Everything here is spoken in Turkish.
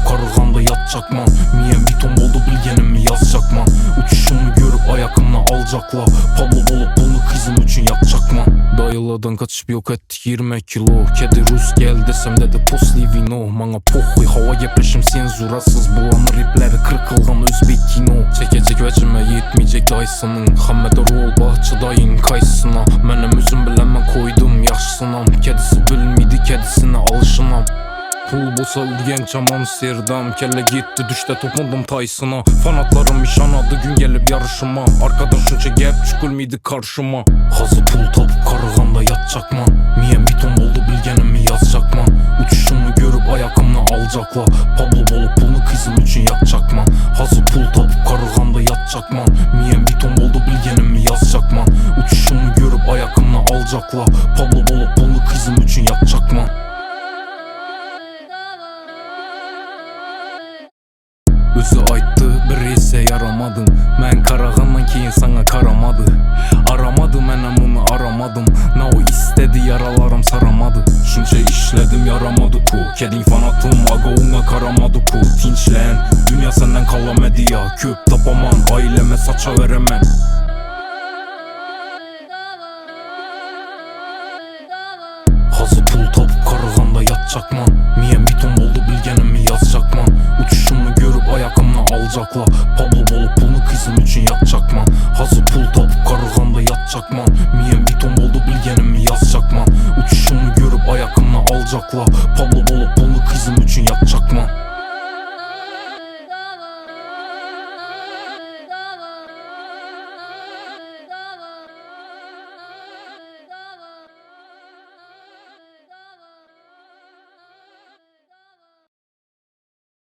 karıganda yatacakman. Miyem bir ton oldu bilgenimi yazacakman. Uçuşumu görüp ayakımla alacakla. Pablo bolup bunu kızım için yakacakman. Dayılardan kaçıp yok ettik 20 kilo. Kedi Rus gel desem dedi posli vino. Mana pohuy hava yepreşim senzurasız. Bulanır ripleri kırkılgan özbek kino. Çekecek vecime yetmeyecek dayısının. Hammede rol bahçedayın kaysına. Menem üzüm bilen koydum yaşsınam. Kedisi bilmiydi kedisine alışınam. Pul bosa urgen çam Amsterdam. Kelle gitti düşte topundum taysına. Fanatlarım işanadı gün gelip yarışıma. Arkadan şunca gep çükülmiydi karşıma. Hazı pul tapıp karıganda yatacakman. Miyem bir ton oldu bilgenimi yazacakman. Uçuşumu görüp ayakımla alacakla. Pablo bolup pulunu kızım için yakacakman. Hazı pul tapıp karıganda yatacakman. Miyem bir ton oldu bilgenimi yazacakman. Uçuşumu görüp ayakımla alacakla. Pablo bolup pulunu kızım için yakacakman. Özü aytdı bir ise yaramadım. Men karagandan keyin sana karamadı. Aramadı menem onu aramadım. Na o istedi yaralarım saramadı. Şunca işledim yaramadı ku. Kedin fanatım aga ona karamadı ku. Tinçlen dünya senden kalamedi ya. Köp tapaman aileme saça veremem. Hazı pul tapıp karıganda yatacakman. Miyem bir ton oldu bilgenimi yazacakman. Uçuşumu görüp ayakımla alacakla. Pablo bolup pulunu kızım için yakacakman. Hazı pul tapıp karıganda yatacakman. Miyem bir ton oldu bilgenimi yazacakman. Uçuşumu görüp ayakımla alacakla. Pablo